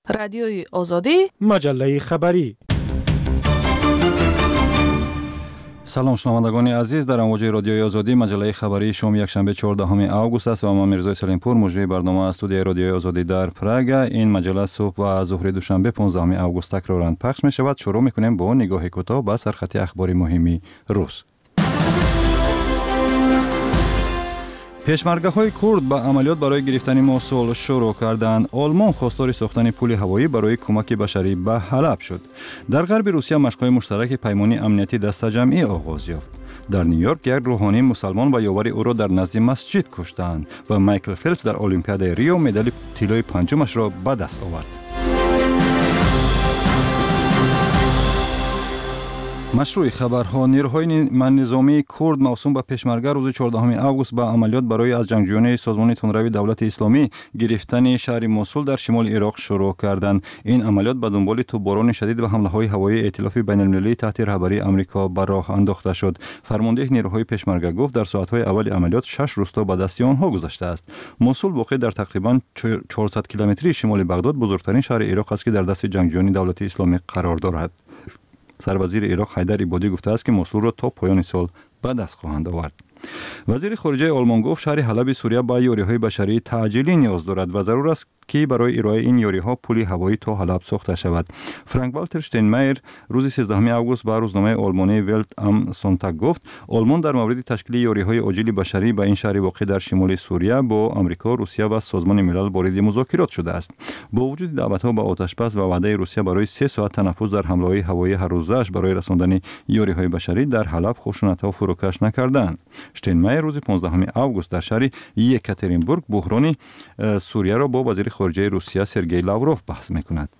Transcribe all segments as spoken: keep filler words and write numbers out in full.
رادیوی آزادی، مجله خبری. سلام شنوندگان عزیز، در امواج رادیوی آزادی مجله خبری شام یکشنبه چهاردهم آگوست است و من میرزای سلیمپور مجری برنامه استودیوی رادیوی آزادی در پراگ. این مجله صبح و ظهر دوشنبه پانزدهم آگوست تکرارا پخش می شود. شروع میکنیم با نگاه کوتاه به سرخط اخبار مهمی روز. پشمرگاهای کرد به عملیات برای گرفتن موصل شروع کردند. آلمان خواستار ساختن پل هوایی برای کمک بشری به حلب شد. در غرب روسیه مشق‌های مشترک پیمان امنیتی دسته‌جمعی آغاز یافت. در نیویورک یک روحانی مسلمان و یاور او را در نزد مسجد کشتند و مایکل فلپس در المپیاد ریو مدال طلای پنجمش را به دست آورد. مشروع خبرها. نیروهای نظامی کرد موسوم به پشمرگه روز چهاردهم آگوست به عملیات برای از جنگجویان سازمان تندروی دولت اسلامی گرفتن شهر موصل در شمال عراق شروع کردند. این عملیات به دنبال توپباران شدید و حمله‌های هوایی ائتلاف بین‌المللی تحت رهبری آمریکا به راه انداخته شد. فرمانده نیروهای پشمرگه گفت در ساعت‌های اول عملیات شش روستا به دست آنها گذشته است. موصل واقع در تقریباً چهارصد کیلومتری شمال بغداد بزرگترین شهر عراق است که در دست جنگجویان دولت اسلامی قرار دارد. سروزیر عراق حیدر عبادی گفته است که موصل را تا پایان سال به دست خواهند آورد. وزیر خارجه آلمان گفت شهر حلب سوریه با یاری‌های بشری تعجیلی نیاز دارد و ضرور است که برای ارائه این یاری‌ها پل هوایی تا حلب ساخته شود. فرانک والتر شتینمایر روز سیزدهم آگوست به روزنامه آلمانی ولت ام سونتاگ گفت آلمان در مورد تشکیل یاری‌های عاجل بشری به این شهر واقع در شمال سوریه با آمریکا، روسیه و سازمان ملل وارد مذاکرات شده است. با وجود دعوت‌ها به آتش‌بس و وعده روسیه برای سه ساعت تنفس در حمله‌های هوایی هر روزش برای رساندن یاری‌های بشری در حلب خشونت‌ها فروکش نکردند. شتینمایر روز پانزدهم آگوست در شهر یکاترینبورگ بحران سوریه را با وزیر خارجه روسیه سرگئی لاوروف بحث می‌کند.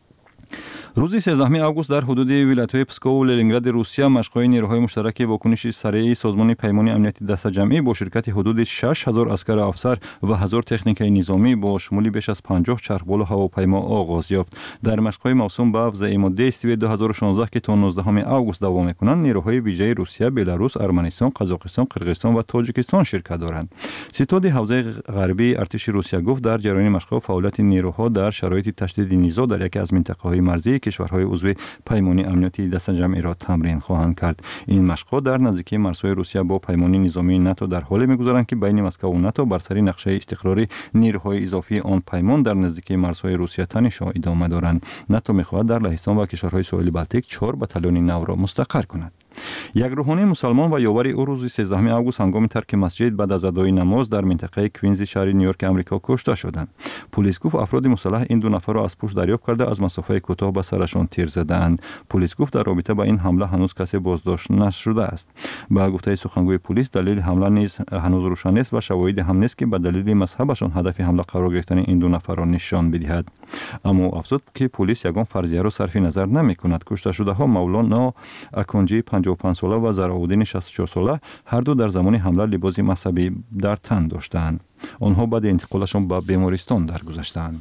روز سیزدهم آگوست در حدود ولایت‌های پسکو و لنینگراد روسیه مشق‌های نیروهای مشترک واکنش سریع سازمان پیمان امنیتی دسته‌جمعی با شرکت حدود شش هزار عسکر افسر و هزار تکنیک نظامی با شمول بیش از پنجاه چرخبال هواپیما آغاز یافت. در مشق‌های موسوم به افزایش دستی دو هزار و شانزده که تا نوزدهم آگوست دوام می‌کنند، نیروهای ویژه روسیه، بلاروس، ارمنستان، قزاقستان، قرقیزستان و تاجیکستان شرکت دارند. ستاد حوزه غربی ارتش روسیه گفت در جریان مشق‌ها فعالیت نیروها در شرایط تشدید نزاع در یکی از منطقه‌های مرزی کشورهای عضو پیمان امنیتی دسته‌جمعی را تمرین خواهند کرد. این مشق‌ها در نزدیکی مرزهای روسیه با پیمان نظامی ناتو در حالی می‌گذرند که بین مسکو و ناتو بر سر نقشه استقراری نیروهای اضافی آن پیمان در نزدیکی مرزهای روسیه تنش ادامه دارند. ناتو می‌خواهد در لهستان و کشورهای ساحل بالتیک چهار بتالون نو را مستقر کند. یک روحانی مسلمان و یاور او روز سیزدهم آگوست هنگام ترک مسجد بعد از ادای نماز در منطقه کوینز شهر نیویورک آمریکا کشته شدند. پلیس گفت افراد مسلح این دو نفر را از پشت دریافت کرده از مسافه کوتاه به سرشان تیر زدند. پلیس گفت در رابطه با این حمله هنوز کسی بازداشت نشده است. با گفته سخنگوی پلیس دلیل حمله نیز هنوز روشن نیست و شواهد هم نیست که به دلیل مذهبشان هدف حمله قرار گرفتن این دو نفر را نشان بدهد. اما افزود که پلیس یگان فرضیه را صرف نظر نمی‌کند. کشته شده‌ها مولانا اکونجی پنجاه و پنج ساله و زراودین شصت و چهار ساله هر دو در زمان حمله لباس مذهبی در تن داشتند. آنها بعد انتقالشان به بیمارستان درگذشتند.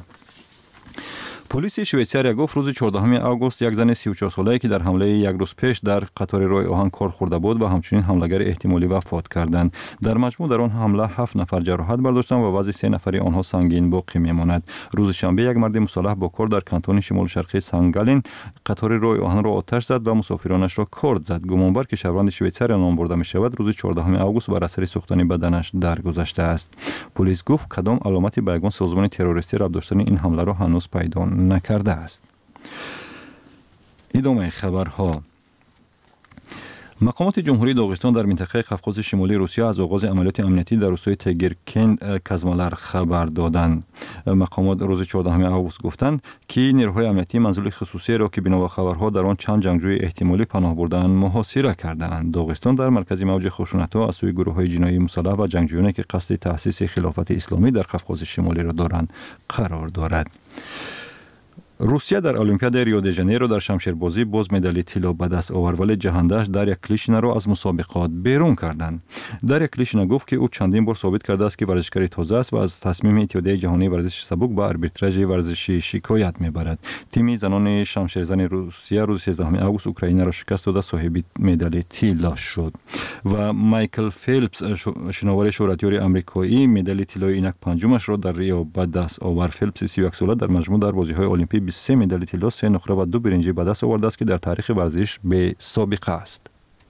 پلیس شویتزاریا گفت روز چهاردهم آگوست یک زن سی و چهار ساله‌ای که در حمله یک روز پیش در قطار راه آهن کار خورده بود و همچنین حمله‌گر احتمالی وفات کردند. در مجموع در آن حمله هفت نفر جراحت برداشتند و وضع سه نفری آنها سنگین باقی می‌ماند. روز شنبه یک مرد مسلح با کار در کانتون شمال شرقی سنگالین قطار راه آهن را آتش زد و مسافرانش را کارد زد. گمانبر که شهروند شویتزاریا نام برده می‌شود روز چهاردهم آگوست بر اثر سوختن بدنش درگذشته است. پلیس گفت کدام علامتی به یگان سازمان تروریستی ربط داشتن این حمله را هنوز پیدا نکرده است. ادامه خبرها. مقامات جمهوری داغستان در منطقه قفقاز شمالی روسیه از آغاز عملیات امنیتی در روستای تگرکند کزمالر خبر دادند. مقامات روز چهاردهم آگوست گفتند که نیروهای امنیتی منزل خصوصی را که بنا به خبرها در آن چند جنگجوی احتمالی پناه بردند محاصره کردند. داغستان در مرکز موج خشونت‌ها از سوی گروه‌های جنایی مسلح و جنگجویانی که قصد تأسیس خلافت اسلامی در قفقاز شمالی را دارند قرار دارد. روسیه در المپیاد ریو دی ژانیرو در شمشیربازی باز مدال طلا به دست آورد، ولی جهاندهش داریا کلیشنا را از مسابقات بیرون کردند. داریا کلیشنا گفت که او چندین بار ثابت کرده است که ورزشکار تازه است و از تصمیم اتحادیه جهانی ورزش سبک با آربیتراژ ورزشی شکایت میبرد. تیم زنان شمشیرزن روسیه روز سیزدهم آگوست اوکراین را شکست داده صاحب مدال طلا شد و مایکل فیلپس شناور شهرتیار آمریکایی مدال طلای اینک پنجمش را در ریو به دست آورد. فیلپس سی و یک ساله در مجموع در بازی‌های المپیک بیست و سه مدال طلا، سه نقره و دو برنجی به دست آورده است که در تاریخ ورزش به سابقه است.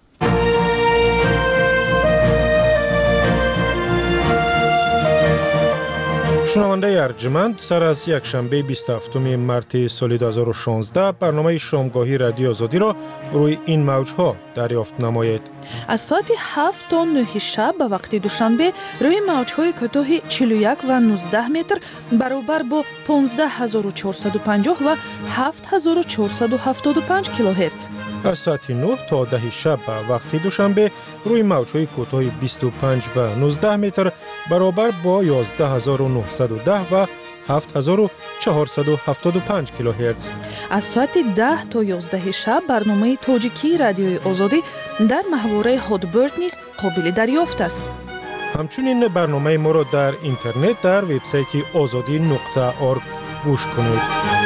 شنونده ارجمند، سر از یک شنبه بیست و هفتم مارس سال دو هزار و شانزده برنامه شامگاهی رادیو آزادی را روی این موج‌ها دریافت نمایید. از ساعت هفت تا نه شب به وقت دوشنبه روی موج‌های کوتاه چهل و یک و نوزده متر برابر با پانزده هزار و چهارصد و پنجاه و هفت هزار و چهارصد و هفتاد و پنج کیلوهرتز. از ساعت نه تا ده شب به وقت دوشنبه روی موج‌های کوتاه بیست و پنج و نوزده متر برابر با یازده هزار و نهصد و ده و هفت هزار و چهارصد و هفتاد و پنج کیلوهرتز. از ساعت ده تا یازده شب برنامه تاجیکی رادیوی آزادی در محوره هادبرد نیز قابل دریافت است. همچنین برنامه ما را در اینترنت در وبسایت آزادی نقطه اورگ گوش کنید.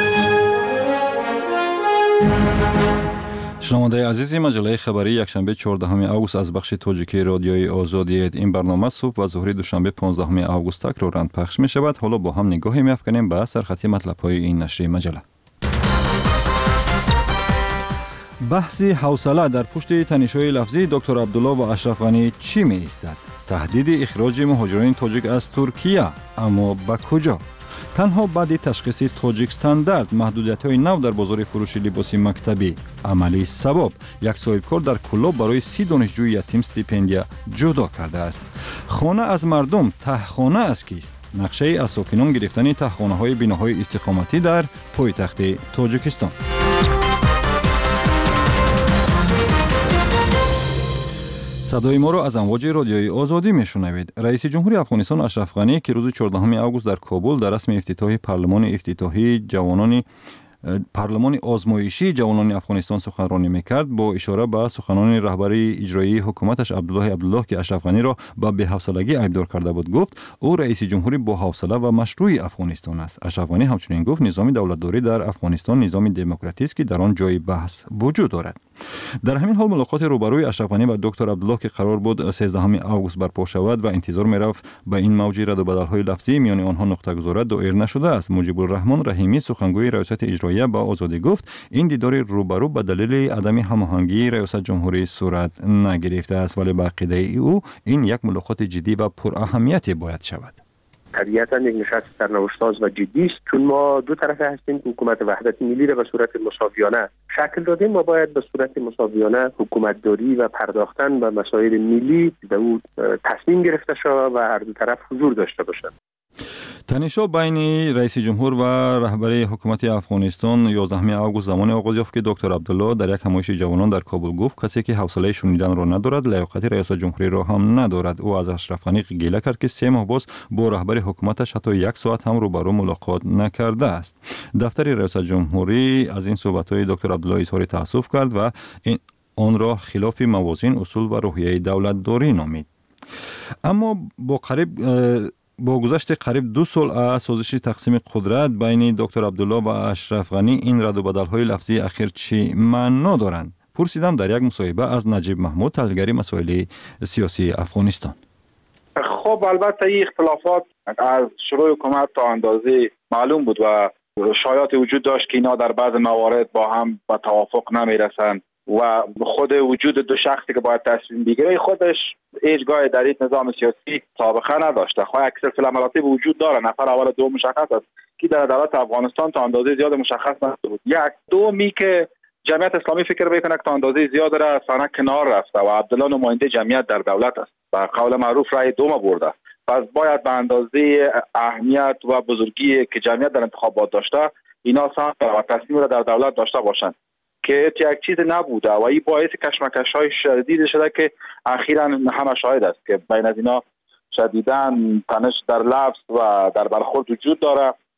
شنونده عزیز، مجله خبری یکشنبه چهاردهم آگوست از بخش تاجیکی رادیوی آزادی. این برنامه صبح و ظهر دوشنبه پانزدهم آگوست تکرارا پخش می شود. حالا با هم نگاهی می‌افکنیم به سرخطی مطلب‌های این نشریه مجله. بحث حوصله در پشت تنش‌های لفظی دکتر عبدالله و اشرف غنی چی می ایستد؟ تهدید اخراج مهاجرین تاجیک از ترکیه، اما به کجا؟ تنها بعد تشخیص تاجیک استاندارد محدودیت‌های نو در بازار فروش لباس مکتبی عملی سبب یک صاحبکار در کلاب برای سی دانشجوی یتیم استیپندیا جدا کرده است. خانه از مردم تهخانه است کیست؟ نقشه از ساکنان گرفتن تهخانه‌های بناهای استقامتی در پایتخت تاجیکستان. صدای ما را از امواج رادیوی آزادی میشنوید. رئیس جمهوری افغانستان اشرف غنی که روز چهاردهم آگوست در کابل در رسم افتتاح پارلمان افتتاحی جوانان پارلمان آزمایشی جوانان افغانستان سخنرانی میکرد، با اشاره به سخنان رهبر اجرایی حکومتش عبدالله عبدالله که اشرف غنی را به بی‌حوصلگی ایبدار کرده بود، گفت او رئیس جمهوری با حوصله و مشروع افغانستان است. اشرف غنی همچنین گفت نظام دولتداری در افغانستان نظام دموکراتی است که در آن جای بحث وجود دارد. در همین حال ملاقات روبروی اشرف غنی و دکتر عبدالله که قرار بود سیزدهم آگوست برپا شود و انتظار می‌رفت به این موج رد و بدل‌های لفظی میان آنها نقطه گذاری دایر نشده است. مجیب الرحمن رحیمی سخنگوی ریاست اجرایی با آزادی گفت این دیدار روبرو به دلیل عدم هماهنگی ریاست جمهوری صورت نگرفته است، ولی به عقیده او این یک ملاقات جدی و پراهمیتی باید شود. طبیعتا یک نشست سرنوشت‌ساز و جدی است، چون ما دو طرفه هستیم که حکومت وحدت ملی را به صورت مساویانه شکل دادیم. ما باید به صورت مساویانه حکومتداری و پرداختن به مسائل ملی به او تصمیم گرفته شود و هر دو طرف حضور داشته باشند. تنش‌ها بین رئیس جمهور و رهبر حکومت افغانستان یازدهم آگوست زمان آغاز یافت که دکتر عبدالله در یک همایش جوانان در کابل گفت کسی که حوصله شنیدن را ندارد لیاقت ریاست جمهوری را هم ندارد. او از اشرف غنی گله کرد که سه ماه باز با رهبر حکومتش حتی یک ساعت هم روبرو ملاقات نکرده است. دفتر ریاست جمهوری از این صحبت‌های دکتر عبدالله اظهار تأسف کرد و این آن را خلاف موازین اصول و روحیه دولتداری نامید. اما با قریب با گذشت قریب دو سال از سازش تقسیم قدرت بین دکتر عبدالله و اشرف غنی این رد و بدل‌های لفظی اخیر چی معنا دارند؟ پرسیدم در یک مصاحبه از نجیب محمود، تحلیلگر مسائل سیاسی افغانستان. خب البته این اختلافات از شروع حکومت تا اندازه معلوم بود و شایعات وجود داشت که اینا در بعض موارد با هم به توافق نمیرسند و خود وجود دو شخصی که باید تصمیم بگیره خودش هیچگاه در این نظام سیاسی سابقه نداشته. خواهی اکثر فیلماتی وجود داره، نفر اول دو مشخص است که در دولت افغانستان تا اندازه زیاد مشخص نشده. یک دومی که جمعیت اسلامی فکر میکنه که تا اندازه زیاد را سانه کنار رفته و عبدالله نماینده جمعیت در دولت است و قول معروف رای دوم برده. پس باید به اندازه اهمیت و بزرگی که جمعیت در انتخابات داشته اینا سهم و تصمیم را در دولت داشته باشند که یک چیز نبوده و این باعث کشمکش‌های شدید شده که اخیراً همه شاهد است که بین از اینا شدیداً تنش در لفظ و در برخورد وجود داره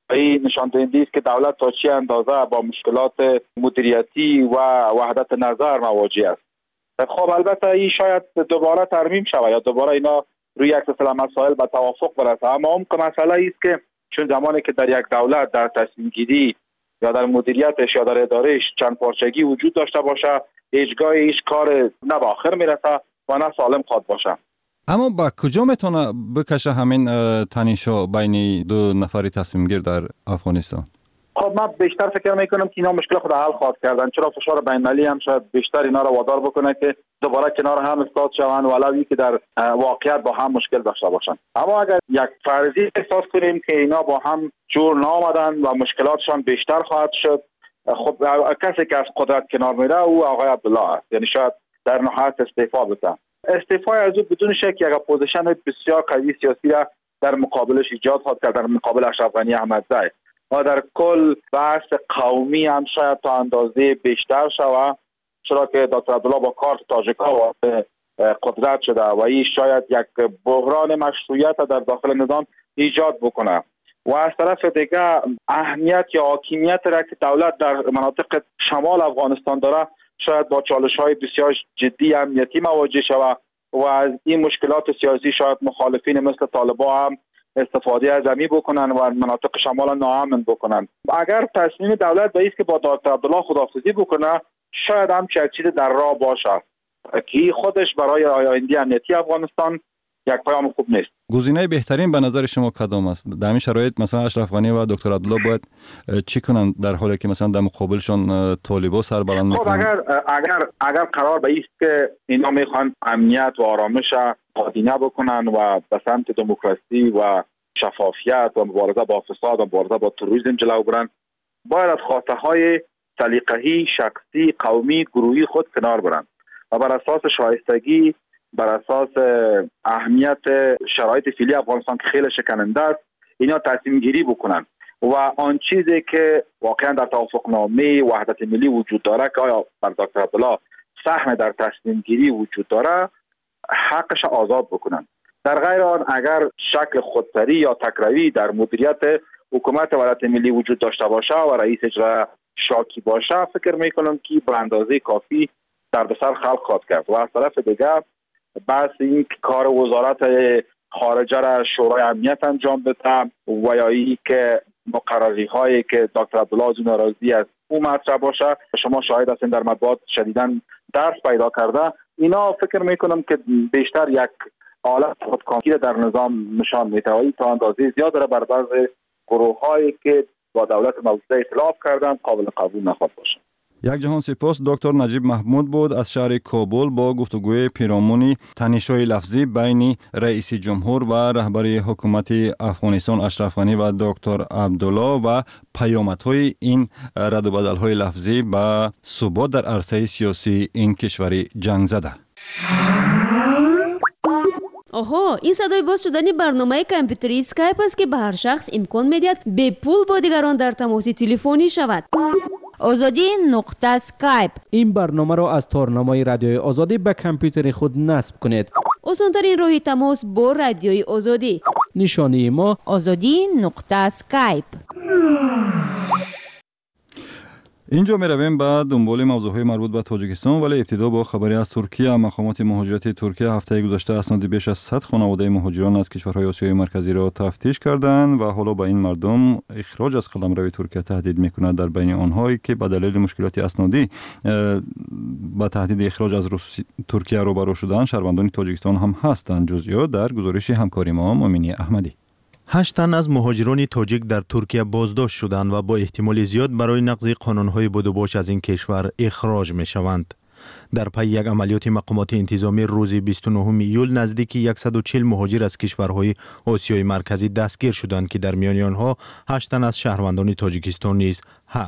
این نشان دهنده است که دولت تا چه اندازه با مشکلات مدیریتی و وحدت نظر مواجه است. خب البته این شاید دوباره ترمیم شود یا دوباره اینا روی یک سلسله مسائل به توافق برسه، اما اون که مسئله است که چون زمانی که در یک دولت در تصمیم گیری یا در مدیریتش یا در ادارهش چند پارچگی وجود داشته باشه، هیچگاه هیچ کار نه به آخر میرسه و نه سالم خواد باشه. اما با کجا میتونه بکشه همین تنش‌ها بین دو نفری تصمیم گیر در افغانستان؟ خب من بیشتر فکر میکنم که اینا مشکل خود حل خواهد کردن، چرا فشار بین المللی هم شاید بیشتر اینا را وادار بکنه که دوباره کنار هم استاد شوند ولو که در واقعیت با هم مشکل داشته باشند. اما اگر یک فرضی احساس کنیم که اینا با هم جور نآمدن و مشکلاتشان بیشتر خواهد شد، خب کسی که از قدرت کنار میره او آقای عبدالله است، یعنی شاید در نهایت استعفا بده. استعفای از او بدون شک یک اپوزیشن بسیار قوی سیاسی را در مقابلش ایجاد خواهد کرد، در مقابل اشرف غنی احمدزی و در کل بحث قومی هم شاید تا اندازه بیشتر شود، چرا که دکتر عبدالله با کارت تاجیک‌ها وارد قدرت شده و این شاید یک بحران مشروعیت در داخل نظام ایجاد بکنه و از طرف دیگه اهمیت یا حاکمیت را که دولت در مناطق شمال افغانستان داره شاید با چالش‌های بسیار جدی امنیتی مواجه شود و از این مشکلات سیاسی شاید مخالفین مثل طالبان هم استفاده از زمین بکنن و مناطق شمال ناامن بکنن. اگر تصمیم دولت به است که با دکتر عبدالله خداحافظی بکنه، شاید هم چه چیز در راه باشه که خودش برای آینده امنیتی افغانستان یک پیام خوب نیست. گزینه بهترین به نظر شما کدام است؟ در این شرایط مثلا اشرف غنی و دکتر عبدالله باید چی کنن در حالی که مثلا در مقابلشون طالبا سر بلند میکنن؟ خب اگر اگر اگر قرار به است که اینا میخوان امنیت و آرامش قادینه بکنن و به سمت دموکراسی و شفافیت و مبارزه با فساد و مبارزه با تروریسم جلو برن، باید از خواسته های سلیقه‌ای، شخصی، قومی، گروهی خود کنار برن و بر اساس شایستگی، بر اساس اهمیت شرایط فعلی افغانستان که خیلی شکننده است، اینا تصمیم گیری بکنن و آن چیزی که واقعا در توافقنامه وحدت ملی وجود داره که آیا بر دکتر عبدالله سهم در تصمیم گیری وجود داره، حقش آزاد بکنن. در غیر آن اگر شکل خودسری یا تکروی در مدیریت حکومت وحدت ملی وجود داشته باشه و رئیس اجرا شاکی باشه، فکر میکنم که به اندازه کافی دردسر خلق خواهد کرد و از طرف دیگر بحث این کار وزارت خارجه را شورای امنیت انجام بده و یا ای که مقرری هایی که دکتر عبدالله از اون ناراضی است او مطرح باشه، شما شاهد هستین در مطبوعات شدیداً درس پیدا کرده. اینا فکر میکنم که بیشتر یک حالت خودکامگی در نظام نشان میده و تا اندازه زیاد داره بر بعض گروه هایی که با دولت موجوده اختلاف کردن قابل قبول نخواهد باشه. یک جهان سپاس. دکتر نجیب محمود بود از شهر کابل با گفتگوی پیرامون تنش‌های لفظی بین رئیس جمهور و رهبر حکومت افغانستان اشرف غنی و دکتر عبدالله و پیامدهای این رد و بدل‌های لفظی به ثبات در عرصه سیاسی این کشور جنگ زده. آها، این صدای باز شدن برنامه کامپیوتری اسکایپ است که به هر شخص امکان می‌دهد به پول با دیگران در تماس تلفنی شود. آزادی نقطه اسکایپ. این برنامه را از تارنمای رادیوی آزادی به کامپیوتر خود نصب کنید. آسان‌ترین راه تماس با رادیوی آزادی. نشانی ما آزادی نقطه اسکایپ. اینجا می رویم به دنبال موضوعهای مربوط به تاجیکستان، ولی ابتدا با خبری از ترکیه. مقامات مهاجرت ترکیه هفته گذشته اسناد بیش از صد خانواده مهاجران از کشورهای آسیای مرکزی را تفتیش کردند و حالا با این مردم اخراج از قلمرو ترکیه تهدید میکند. در بین آنهایی که به دلیل مشکلات اسنادی با تهدید اخراج از ترکیه روبرو شدند، شهروندان تاجیکستان هم هستند. جزئیات در گزارش همکاری ما مؤمنی احمدی. هشت تن از مهاجران تاجیک در ترکیه بازداشت شدند و با احتمال زیاد برای نقض قانون‌های بدوباش از این کشور اخراج می‌شوند. در پی یک عملیات مقامات انتظامی روز بیست و نهم ایول نزدیک صد و چهل مهاجر از کشورهای آسیای مرکزی دستگیر شدند که در میان آنها هشت تن از شهروندان تاجیکستان نیز هست.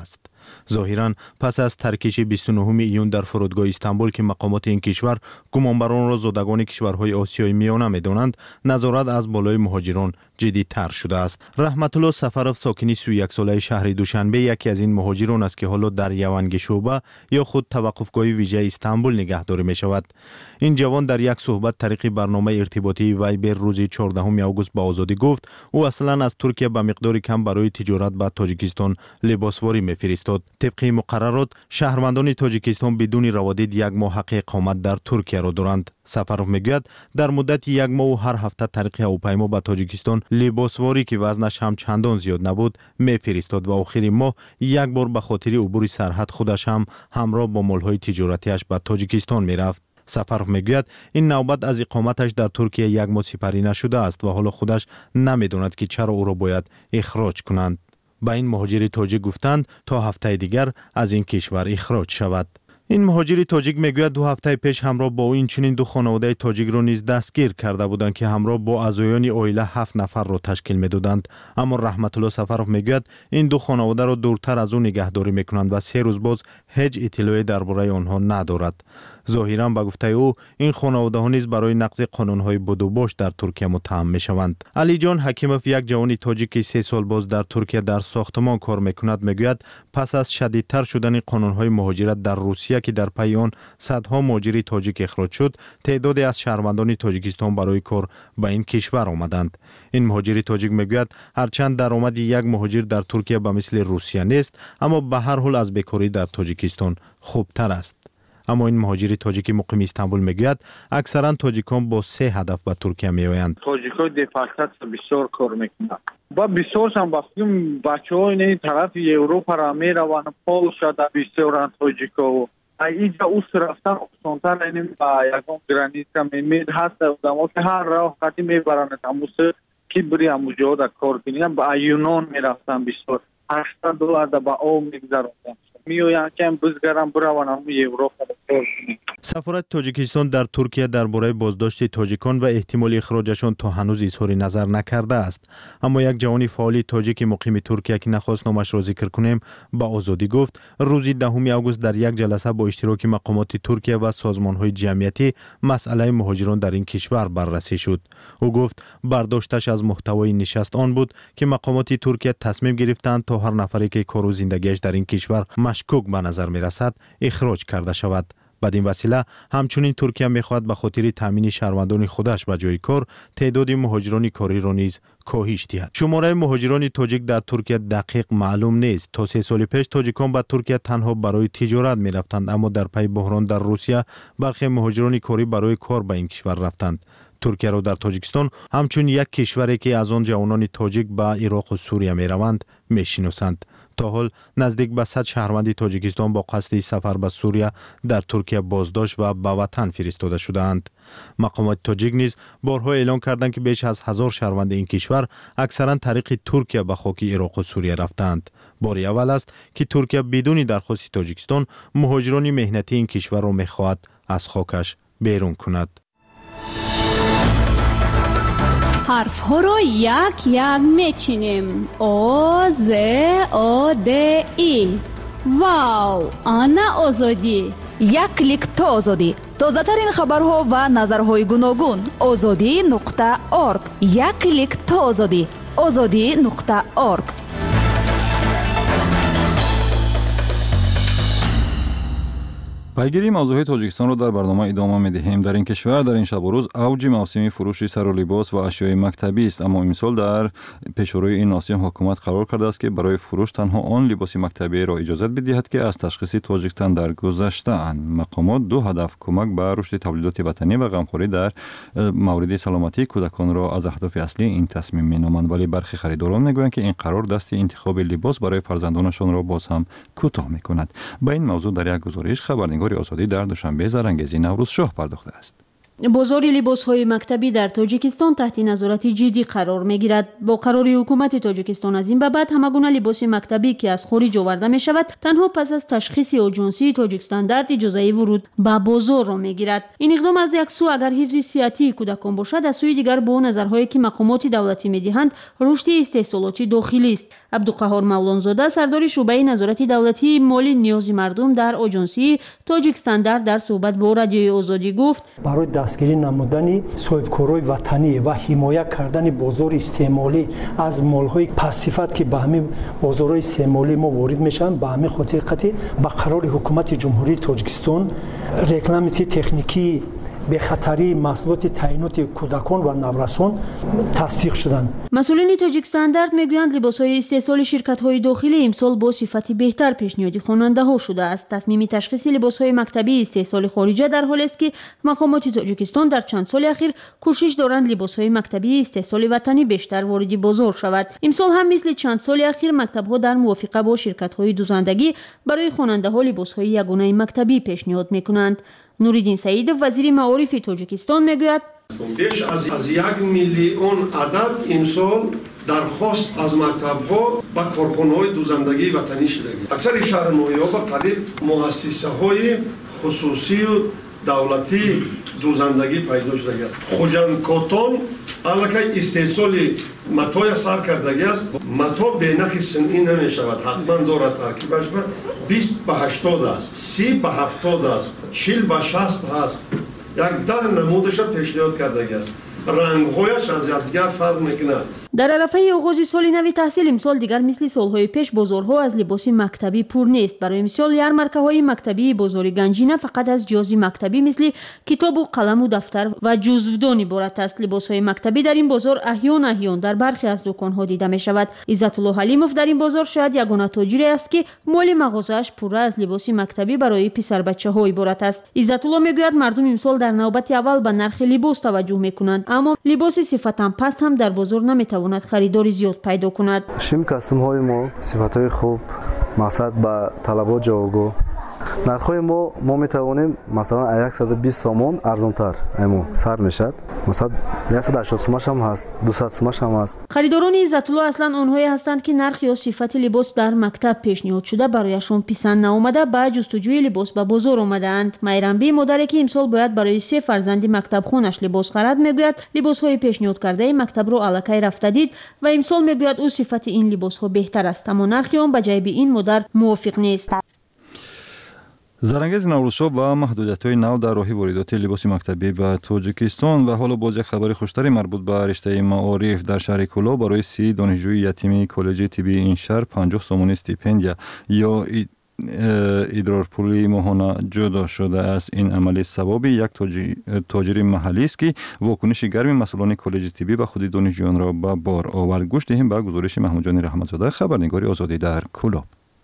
ظاهراً پس از ترکیش بیست و نهم ایون در فرودگاه استانبول که مقامات این کشور گمانبران را زادگان کشورهای آسیای میانه می‌دانند، نظارت از بالای مهاجران جدی‌تر شده است. رحمت الله سفرов ساکنی سی و یک ساله شهر دوشنبه یکی از این مهاجران است که حالا در یونگ شعبه یا خود توقفگاه ویژه استانبول نگهداری می‌شود. این جوان در یک صحبت طریق برنامه ارتباطی وایبر روز چهاردهم آگوست با آزادی گفت او اصلا از ترکیه به مقدار کم برای تجارت به تاجیکستان لباسواری می‌فرستاد. طبق مقررات شهروندان تاجیکستان بدون روادید یک ماه حق اقامت در ترکیه را دارند. سفرов میگوید در مدت یک ماه و هر هفته طریق هواپیما به تاجیکستان لباسواری که وزنش هم چندان زیاد نبود می‌فرستاد و آخر ماه یک بار به خاطر عبور سرحد خودش هم همراه با مال‌های تجارتیش به تاجیکستان می‌رفت. سفرов میگوید این نوبت از اقامتش در ترکیه یک ماه سپری نشده است و حالا خودش نمی‌داند که چرا او را باید اخراج کنند. با این مهاجر تاجیک گفتند تا هفته دیگر از این کشور اخراج شود. این مهاجر تاجیک میگوید دو هفته پیش همراه با او این چنین دو خانواده تاجیک را نیز دستگیر کرده بودند که همراه با اعضایان عائله هفت نفر را تشکیل میدادند. اما رحمت الله سفرov میگوید این دو خانواده را دورتر از او نگهداری میکنند و سه روز باز هیچ اطلاعی درباره آنها ندارد. ظاهرا به گفته او این خانواده ها نیز برای نقض قانون‌های بدوباش در ترکیه متهم میشوند. علی جان حکیموف یک جوان تاجیک که سه سال باز در ترکیه در ساختمان کار میکند میگوید پس از شدیدتر شدن قانون‌های مهاجرت در روسیه که در پی آن صدها مهاجر تاجیک اخراج شد، تعدادی از شهروندان تاجیکستان برای کار به این کشور آمدند. این مهاجر تاجیک میگوید هرچند درآمد یک مهاجر در ترکیه به مثل روسیه نیست، اما به هر حال از بیکاری در تاجیکستان خوبتر است. اما این مهاجر تاجیک مقیم استانبول میگوید اکثرا تاجیکان با سه هدف به ترکیه میآیند. تاجیک‌ها دفاکتاسیون بسیار کار میکنند. با بسیار هم وقتی بچه‌های این طرف اروپا را میروند، پولشا در بسیار تاجیک‌ها اینجا اوس رفتن آسان‌تر، یعنی با یکم گرانیت میمید هست آدم‌ها که هر راه خطی میبرند اموس کی بری اموجا در کار کنیم. با یونان میرفتن بسیار هشتصد دلار با او میگذروندن. میویان که بزرگان بروان هم اروپا کار کنیم. سفارت تاجیکستان در ترکیه درباره بازداشت تاجیکان و احتمال اخراجشان تا هنوز اظهار نظر نکرده است. اما یک جوان فعال تاجیک مقیم ترکیه که نخواست نامش را ذکر کنیم با آزادی گفت روز دهم آگوست در یک جلسه با اشتراک مقامات ترکیه و سازمان‌های جمعیتی مسئله مهاجران در این کشور بررسی شد. او گفت برداشتش از محتوای نشست آن بود که مقامات ترکیه تصمیم گرفتند تا هر نفری که کار و زندگیش در این کشور مشکوک به نظر می‌رسد اخراج کرده شود. بدین وسیله همچنین ترکیه می‌خواهد به خاطر تامین شهروندان خودش به جای کار تعداد مهاجران کاری را نیز کاهش دهد. شماره مهاجران تاجیک در ترکیه دقیق معلوم نیست. تا سه سال پیش تاجیکان به ترکیه تنها برای تجارت می‌رفتند، اما در پی بحران در روسیه برخی مهاجران کاری برای کار به این کشور رفتند. ترکیه را در تاجیکستان همچون یک کشوری که از آن جوانان تاجیک به عراق و سوریه می‌روند می‌شناسند. تا حال نزدیک به صد شهروند تاجیکستان با قصد سفر به سوریه در ترکیه بازداشت و به وطن فرستاده شدند. مقامات تاجیک نیز بارها اعلام کردند که بیش از هزار شهروند این کشور اکثرا طریق ترکیه به خاک عراق و سوریه رفتند. بار اول است که ترکیه بدون درخواست تاجیکستان مهاجران مهنتی این کشور را می‌خواهد از خاکش بیرون کند. حرف ها رو یک یک میچینیم. او ز او د ای. واو، آنا آزادی. یک کلیک تا آزادی. تازه ترین خبرها و نظرهای گوناگون. آزادی نقطه ارگ. یک کلیک تا آزادی. آزادی نقطه ارگ. پیگیری موضوع تاجیکستان را در برنامه ادامه می‌دهیم. در این کشور در این شب و روز اوج موسمی فروش سر و لباس و اشیاء مکتبی است، اما امسال در پیشروی این ناسیون حکومت قرار کرده است که برای فروش تنها آن لباس مکتبی را اجازه بدهد که از تشخیص تاجیکستان در گذشته اند. مقامات دو هدف کمک به رشد تولیدات وطنی و غمخوری در مورد سلامتی کودکان را از اهداف اصلی این تصمیم می‌نامند، ولی برخی خریداران می‌گویند که این قرار دست انتخاب لباس برای فرزندانشان را باز هم کوتاه می‌کند. با این موضوع در یک گزارش خبرنگار آزادی در دوشنبه زرانگیزی نوروز شاه پرداخته است. بازار لباس‌های مکتبی در تاجیکستان تحت نظارت جدی قرار می‌گیرد. با قرار حکومت تاجیکستان از این به بعد همگونه لباس مکتبی که از خارج آورده می‌شود تنها پس از تشخیص آژانسی تاجیکستاندارد اجازه ورود به بازار را می‌گیرد. این اقدام از یک سو اگر حفظ صحتی کودکان باشد، از سوی دیگر با نظرهایی که مقامات دولتی می‌دهند رشد استحصالات داخلی است. عبدالقهار مولانزاده سردار شعبه نظارت دولتی مالی نیاز مردم در آژانسی تاجیکستاندارد در صحبت با رادیوی آزادی گفت: برای دستگیری نمودن صاحبکارای وطنی و حمایت کردن بازار استعمالی از مال‌های پس‌صفت که به همین بازارهای استعمالی ما وارد میشن، به همین خاطر قطعی به قرار حکومت جمهوری تاجیکستان رکلامتی تکنیکی به خطری محصولات تعینات کودکان و نورسان تصدیق شدند. مسئولین تاجیکستاندارد میگویند لباس‌های استحصال شرکت‌های داخلی امسال با صفت بهتر پیشنهاد خواننده‌ها شده است. تصمیم تشخیص لباس‌های مکتبی استحصال خارجی در حالی است که مقامات تاجیکستان در چند سال اخیر کوشش دارند لباس‌های مکتبی استحصال وطنی بیشتر وارد بازار شود. امسال هم مثل چند سال اخیر مکتب‌ها در موافقه با شرکت‌های دوزندگی برای خواننده‌ها لباس‌های یگانه مکتبی پیشنهاد می‌کنند. نوریدین سعید وزیر معارف تاجیکستان میگوید: بیش از از یک میلیون عدد امسال درخواست از مکتب‌ها با کارخانه‌های دوزندگی وطنی شده. اکثر شهر نویاب قریب مؤسسه‌های خصوصی و دولتی دوزندگی پیدا شده است. خوجندکاتان الکی استحصال متای سر کردگی است. متا به نخ صنعی نمی شود، حتما دارد ترکیبش به بیست به هشتاد است، سی به هفتاد است، چهل به شصت است. یک ده نمودش پیشنهاد کردگی است. رنگ‌هایش از یکدیگر فرق می‌کند. در عرفه آغاز سال نو تحصیل امسال دیگر مثل سالهای پیش بازارها از لباس مکتبی پر نیست. برای مثال یارمارکه‌های مکتبی بازار گنجی نه فقط از جزئی مکتبی مثل کتاب و قلم و دفتر و جزودان عبارت است. لباس‌های مکتبی در این بازار احیان احیان در برخی از دکان‌ها دیده می‌شود. عزت الله حلیموف در این بازار شاید یگانه تاجری است که مال مغازه‌اش پر از لباس مکتبی برای پسر بچه‌ها عبارت است. عزت الله میگوید مردم امسال در نوبت اول به نرخ لباس توجه می‌کنند، اما لباس صفتاً پست هم در بازار نمی‌تواند خریداری زیاد پیدا کند. شیم کاستم های ما صفت‌های خوب مقصد به طلبات جوابگو. نرخ‌های ما ما می‌توانیم مثلا صد و بیست سومون ارزان‌تر امو سر میشد. مثلا صد و هشتاد سومش هم هست، دویست سومش هم هست. خریداران عزت الله اصلا آنهایی هستند که نرخ یا صفت لباس در مکتب پیشنهاد شده برایشان پسند نآمده با جستجوی لباس به بازار آمدند. میرنبی مادری که امسال باید برای سه فرزند مکتب خونش لباس خرید میگوید لباس‌های پیشنهاد کرده مکتب رو الکی رفته دید و امسال میگوید او صفت این لباس‌ها بهتر است، اما نرخ آن به جیب این مادر موافق نیست. زرانگیز نوروزشاه و محدودیت‌های نو در راه واردات لباس مکتبی به تاجیکستان و حالا باز یک خبر خوشتری مربوط به رشته معارف در شهر کولا برای سی دانشجوی یتیم کالج طبی این شهر پنجاه سومون استیپندیا یا ادرارپولی ماهانه جدا شده است. این عمل سبب یک تاجر محلی است که واکنش گرم مسئولان کالج طبی به خود دانشجویان را به بار آورد. گوش دهیم به گزارش محمود جان رحمتزاده، خبرنگار آزادی در کولا.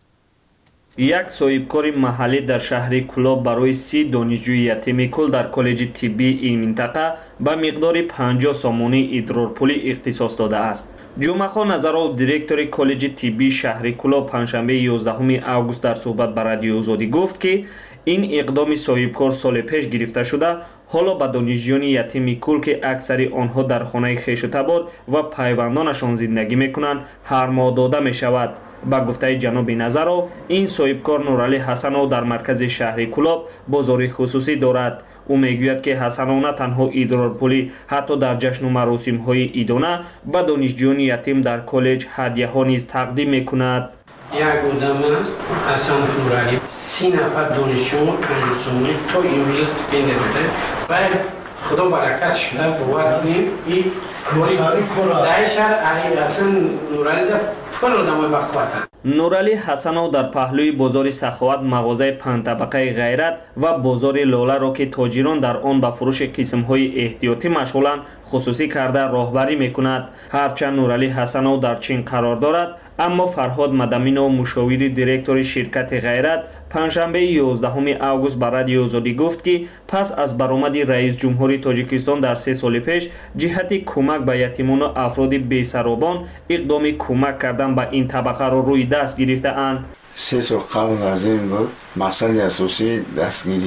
یک صاحبکار محلی در شهر کلاب برای سی دانشجوی یتیم کل در کالج طبی این منطقه به مقدار پنجاه سامانی ادرارپولی اختصاص داده است. جمعه خان نظرآ دیرکتور کالج طبی شهر کلاب پنجشنبه یازدهم اوگوست در صحبت با رادیو آزادی گفت که این اقدام صاحبکار سال پیش گرفته شده، حالا به دانشجویان یتیم کل که اکثر آنها در خانه خویش و تبار و پیوندانشان زندگی میکنند هر ماه داده می شود. با گفته جناب نظرآ این صاحبکار نورعلی حسنو در مرکز شهر کلاب بازار خصوصی دارد. او میگوید که حسنو نه تنها ادرارپولی حتی در جشن و مراسم های عیدانه به دانشجویان یتیم در کالج هدیه ها نیز تقدیم میکند. یک آدم است حسن نورعلی سی نفر دانشجو پنج سومی تا امروز استیپند داده. بعد خدا برکت شده وارد این کاری در شهر علی حسن نورعلی در پل آدمای بقوتن. نورعلی حسنو در پهلوی بازار سخاوت مغازه پنج طبقه غیرت و بازار لاله را که تاجران در آن به فروش قسم‌های احتیاطی مشغولند خصوصی کرده راهبری میکند. هرچند نورعلی حسنو در چین قرار دارد، اما فرهاد مدامینو مشاور دیرکتور شرکت غیرت پنجشنبه یازدهم اوگوست به رادیو آزادی گفت که پس از برآمد رئیس جمهوری تاجیکستان در سه سال پیش جهت کمک به یتیمان و افراد بی‌سرابان اقدام کمک کردن به این طبقه را روی دست گرفته اند. سه سال قبل از این بود مقصد اساسی دستگیری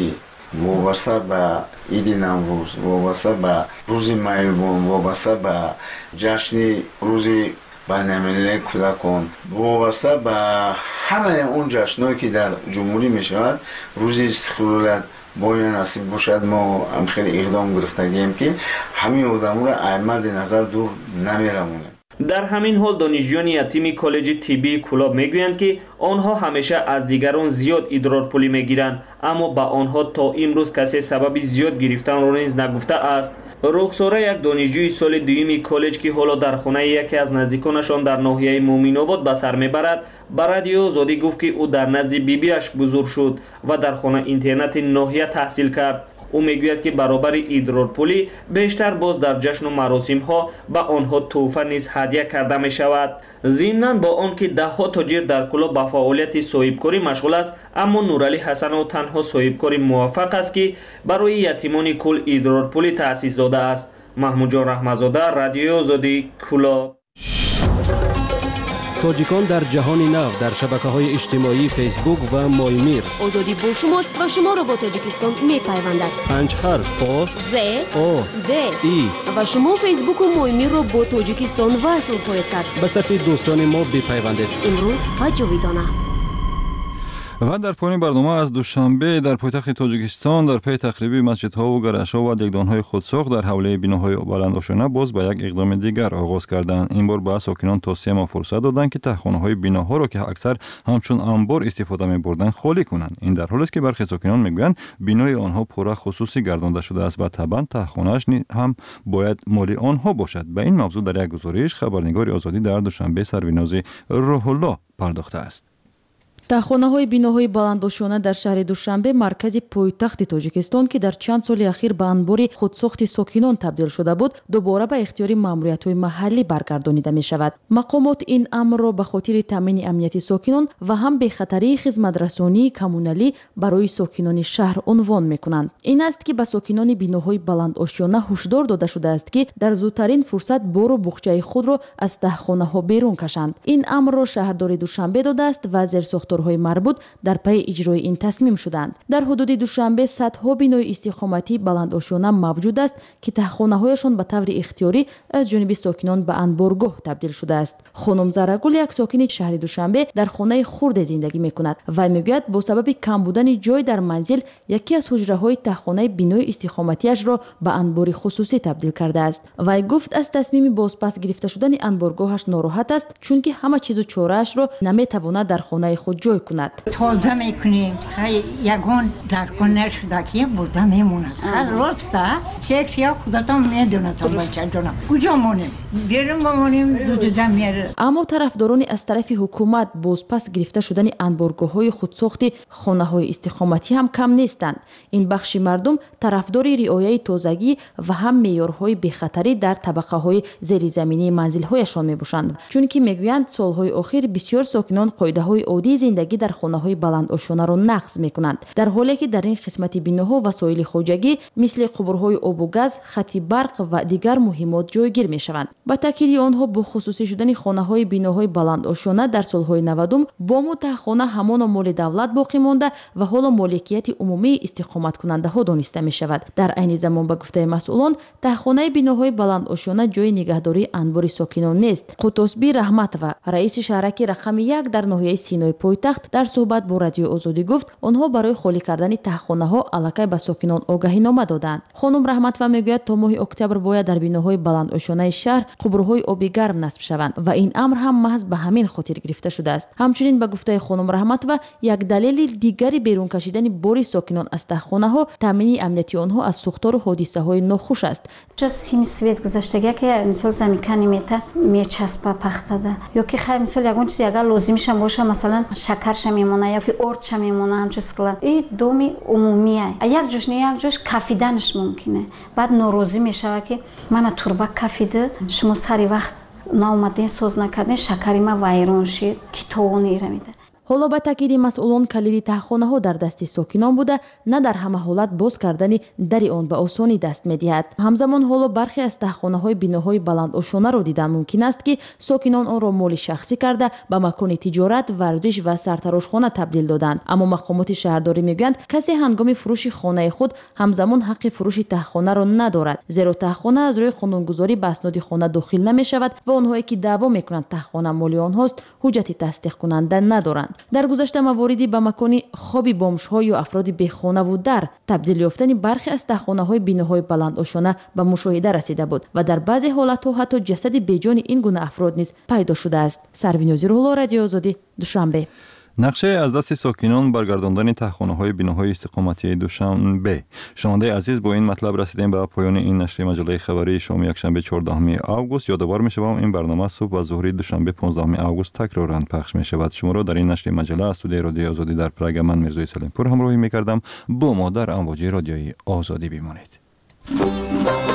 وابسته به عید نوروز، وابسته به روز میلبورن، وابسته به جشن روز بین‌المللی کودکان، وابسته به همه اون جشن‌هایی که در جمهوری میشود، روز استقلال باید نصیب باشد. ما هم خیلی اقدام گرفتگیم که همین آدم‌ها را مد نظر دور نمی‌رمونیم. در همین حال دانشجویان یتیم کالج طبی کلاب میگویند که آنها همیشه از دیگران زیاد ادرارپولی میگیرند، اما به آنها تا امروز کسی سبب زیاد گرفتن را نیز نگفته است. رخساره یک دانشجوی سال دوم کالج که حالا در خانه یکی از نزدیکانشان در ناحیه مومین آباد به سر میبرد، به رادیو آزادی گفت که او در نزد بیبیش بزرگ شد و در خانه اینترنت ناحیه تحصیل کرد. او میگوید که برابر ادرارپولی بیشتر باز در جشن و مراسم ها به آنها تحفه نیز هدیه کرده می شود. ضمناً با آنکه ده ها تاجر در کلاب به فعالیت صاحبکاری مشغول است، اما نورعلی حسن‌ها تنها صاحبکار موفق است که برای یتیمان کل ادرارپولی تأسیس داده است. محمود جان رحمتزاده، رادیو آزادی، کلاب. تاجیکان در جهان نو در شبکه‌های اجتماعی فیسبوک و مایمیر. آزادی با شماست و شما را با تاجیکستان می‌پیوندد. پنج حرف آ ز او د ای و شما فیسبوک و مایمیر را با تاجیکستان وصل خواهید کرد. به صفحه دوستان ما بپیوندید. امروز و جاویدانه. و در پایان برنامه از دوشنبه در پایتخت تاجیکستان در پی تخریب مسجدها و گرش‌ها و دکدان‌های خودساخت در حوله بناهای بلندآشانه باز به یک اقدام دیگر آغاز کردند. این بار به ساکنان توصیه ما فرصت دادند که تخانه‌های بناها را که اکثر همچون انبار استفاده می‌بردند خالی کنند. این در حالی است که برخی ساکنان می‌گویند بنای آنها پورا خصوصی گردانده شده است و طبعاً تخانه‌اش هم باید مال آنها باشد. به این موضوع در یک گزارش خبرنگار آزادی در دوشنبه سروناز روح الله پرداخته است. تахонаҳои биноҳои баландошона дар шаҳри душанбе маркази пойтахти тоҷикистон ки дар чанд соли ахир ба анбори худсохти сокинон табдил шуда буд, дубора ба ихтиёри маъмуриятҳои маҳаллӣ баргардонида мешавад. мақомот ин амрро ба хотири таъмини амнияти сокинон ва ҳам бехатарии хизматрасонии коммуналӣ барои сокинони шаҳр унвон мекунанд. ин аст ки ба сокинони биноҳои баландошона ҳушдор дода шудааст ки дар зудтарин фурсат бору буғчаи худро аз таҳхонаҳо берун кашанд. ин амрро шаҳрдори душанбе додааст ва зерсохторҳои марбут дар пайи иҷрои ин тасмим шуданд. дар ҳудуди душанбе садҳо бинои истиқоматии баландошона мавҷуд аст ки таҳхонаҳояшон ба таври ихтиёрӣ аз ҷониби сокинон ба анборгоҳ табдил шудааст. хонум зарагул як сокини шаҳри душанбе дар хонаи хурде зиндагӣ мекунад. вай мегӯяд бо сабаби камбудани ҷой дар манзил яке аз ҳуҷраҳои таҳхонаи бинои истиқоматиашро ба анбори хусусӣ табдил кардааст. вай гуфт аз тасмими бозпас гирифта шудани анборгоҳаш нороҳат аст, чунки ҳама чизу чораашро наметавонад дар хонаи худ ҷой кунад. тоза мекунем, ягон даркон нашуда ки бурда мемонад. роста сексия худатон медонад бачаҷонам. куҷо монем? берун бомонем дудуда мер. аммо тарафдорони аз тарафи ҳукумат бозпас гирифта шудани анборгоҳҳои худсохти хонаҳои истиқоматӣ ҳам кам нестанд. ин бахши мардум тарафдори риояи тозагӣ ва ҳам меъёрҳои бехатарӣ дар табақаҳои зеризаминии манзилҳояшон мебошанд, чунки мегӯянд солҳои охир бисёр сокинон қоидаҳои оддии зиндагӣ дар хонаҳои баландошонаро нақз мекунанд, дар ҳоле ки дар ин қисмати биноҳо васоили хоҷагӣ мисли қубурҳои обу газ, хати барқ ва дигар муҳимот ҷойгир мешаванд. ба таъкиди онҳо бо хусусӣ шудани хонаҳои биноҳои баландошона дар солҳои навадум бому таҳхона ҳамоно моли давлат боқӣ монда ва ҳоло моликияти умумии истиқоматкунандаҳо дониста мешавад. дар айни замон ба гуфтаи масъулон таҳхонаи биноҳои баландошона ҷои нигаҳдории анбори сокинон нест. қутусби раҳматова, раиси шаҳраки рақами як дар ноҳияи синои пойтахт, дар суҳбат бо радиои озодӣ гуфт, онҳо барои холӣ кардани таҳхонаҳо аллакай ба сокинон огаҳинома доданд. хонум раҳматова мегӯяд то моҳи октябр бояд дар биноҳои баландошонаи шаҳр қубурҳои оби гарм насб шаванд ва ин амр ҳам маҳз ба ҳамин хотир гирифта шудааст. ҳамчунин ба гуфтаи хонум раҳматова як далели дигари берун кашидани бори сокинон аз таҳхонаҳо таъмини амнияти онҳо аз сӯхтору ҳодисаҳои нохуш аст. сими свет гузаштага ки мисол замикани мета мечаспа пахтада ё ки хай мисол ягон чизи агар лозимишам боша масалан шакарша мемона ё ки ортша мемона ҳамчун скила и доми умумия як ҷош не як ҷош кафиданаш мумкине. баъд норозӣ мешава ки мана турба кафида шумо сари вақт наомаден соз накарден шакари ма вайрон шид ки товони ира меда. ҳоло ба таъкиди масъулон калиди таҳхонаҳо дар дасти сокинон буда на дар ҳама ҳолат боз кардани дари он ба осонӣ даст медиҳад. ҳамзамон ҳоло бархе аз таҳхонаҳои биноҳои баландошонаро дидан мумкин аст ки сокинон онро моли шахсӣ карда ба макони тиҷорат, варзиш ва сартарошхона табдил доданд. аммо мақомоти шаҳрдорӣ мегӯянд касе ҳангоми фурӯши хонаи худ ҳамзамон ҳаққи фурӯши таҳхонаро надорад, зеро таҳхона аз рӯи қонунгузорӣ ба асноди хона дохил намешавад ва онҳое ки даъво мекунанд таҳхона моли онҳост ҳуҷҷати тасдиқкунанда надоранд. дар гузашта мавориди ба макони хоби бомжҳо ё афроди бехонаву дар табдил ёфтани бархе аз таҳхонаҳои биноҳои баландошона ба мушоҳида расида буд ва дар баъзе ҳолатҳо ҳатто ҷасади беҷони ин гуна афрод низ пайдо шудааст. Сарвин Озирулло, Радиои Озодӣ, Душанбе. нақше аз дасти сокинон баргардондани таҳхонаҳои биноҳои истиқоматии Душанбе. шунавандаи азиз, бо ин матлаб расидем ба поёни ин нашри маҷаллаи хабарии шоми якшанбе чордаҳуми август. ёдовор мешавам, ин барнома субҳ ва зуҳри душанбе понздаҳуми август такроран пахш мешавад. шуморо дар ин нашри маҷалла аз студияи Радиои Озодӣ дар Прага ман Мирзои Салимпур ҳамроҳӣ мекардам. бо мо дар амвоҷи Радиои Озодӣ бимонед.